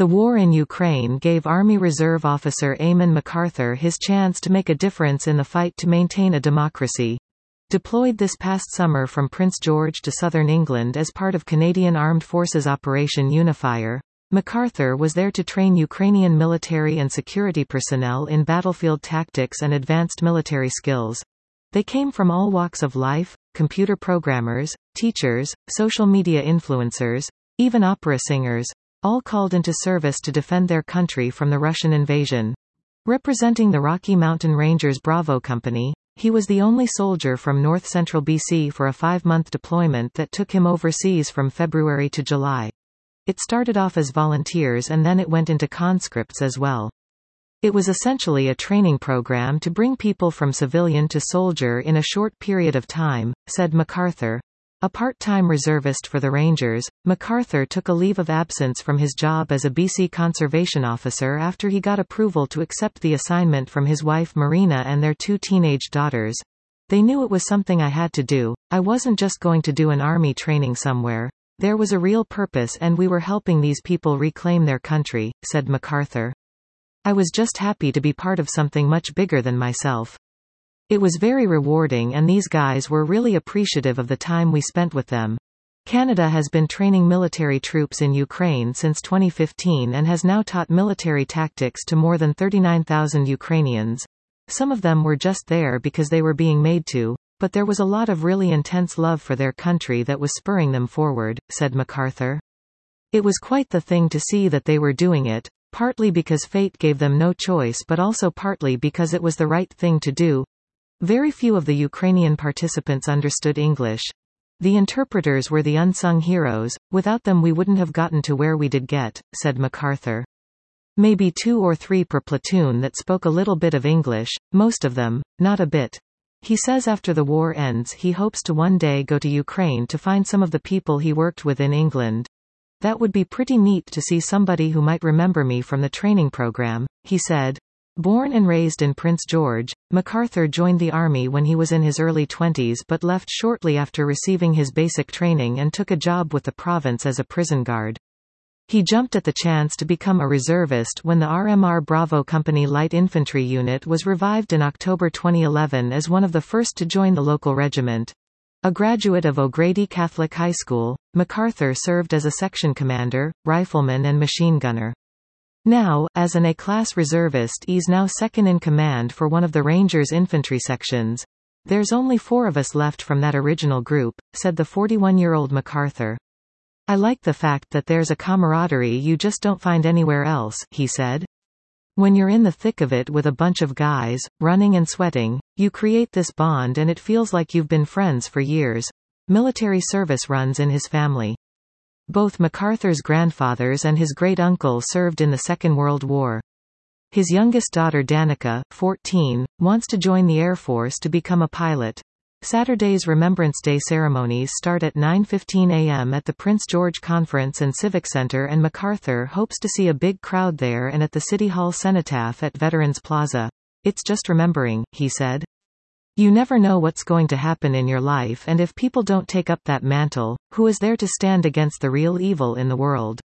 The war in Ukraine gave Army Reserve officer Eamon MacArthur his chance to make a difference in the fight to maintain a democracy. Deployed this past summer from Prince George to southern England as part of Canadian Armed Forces Operation Unifier, MacArthur was there to train Ukrainian military and security personnel in battlefield tactics and advanced military skills. They came from all walks of life: computer programmers, teachers, social media influencers, even opera singers, all called into service to defend their country from the Russian invasion. Representing the Rocky Mountain Rangers Bravo Company, he was the only soldier from north-central BC for a 5-month deployment that took him overseas from February to July. It started off as volunteers and then it went into conscripts as well. It was essentially a training program to bring people from civilian to soldier in a short period of time, said MacArthur. A part-time reservist for the Rangers, MacArthur took a leave of absence from his job as a BC conservation officer after he got approval to accept the assignment from his wife Marina and their 2 teenage daughters. They knew it was something I had to do. I wasn't just going to do an army training somewhere. There was a real purpose and we were helping these people reclaim their country, said MacArthur. I was just happy to be part of something much bigger than myself. It was very rewarding and these guys were really appreciative of the time we spent with them. Canada has been training military troops in Ukraine since 2015 and has now taught military tactics to more than 39,000 Ukrainians. Some of them were just there because they were being made to, but there was a lot of really intense love for their country that was spurring them forward, said MacArthur. It was quite the thing to see that they were doing it, partly because fate gave them no choice but also partly because it was the right thing to do. Very few of the Ukrainian participants understood English. The interpreters were the unsung heroes, without them we wouldn't have gotten to where we did get, said MacArthur. Maybe 2 or 3 per platoon that spoke a little bit of English, most of them, not a bit. He says after the war ends he hopes to one day go to Ukraine to find some of the people he worked with in England. That would be pretty neat to see somebody who might remember me from the training program, he said. Born and raised in Prince George, MacArthur joined the army when he was in his early 20s but left shortly after receiving his basic training and took a job with the province as a prison guard. He jumped at the chance to become a reservist when the RMR Bravo Company Light Infantry Unit was revived in October 2011 as one of the first to join the local regiment. A graduate of O'Grady Catholic High School, MacArthur served as a section commander, rifleman and machine gunner. Now, as an A-class reservist, he's now second in command for one of the Rangers' infantry sections. There's only 4 of us left from that original group, said the 41-year-old MacArthur. I like the fact that there's a camaraderie you just don't find anywhere else, he said. When you're in the thick of it with a bunch of guys, running and sweating, you create this bond and it feels like you've been friends for years. Military service runs in his family. Both MacArthur's grandfathers and his great-uncle served in the Second World War. His youngest daughter Danica, 14, wants to join the Air Force to become a pilot. Saturday's Remembrance Day ceremonies start at 9:15 a.m. at the Prince George Conference and Civic Center and MacArthur hopes to see a big crowd there and at the City Hall Cenotaph at Veterans Plaza. It's just remembering, he said. You never know what's going to happen in your life and if people don't take up that mantle, who is there to stand against the real evil in the world?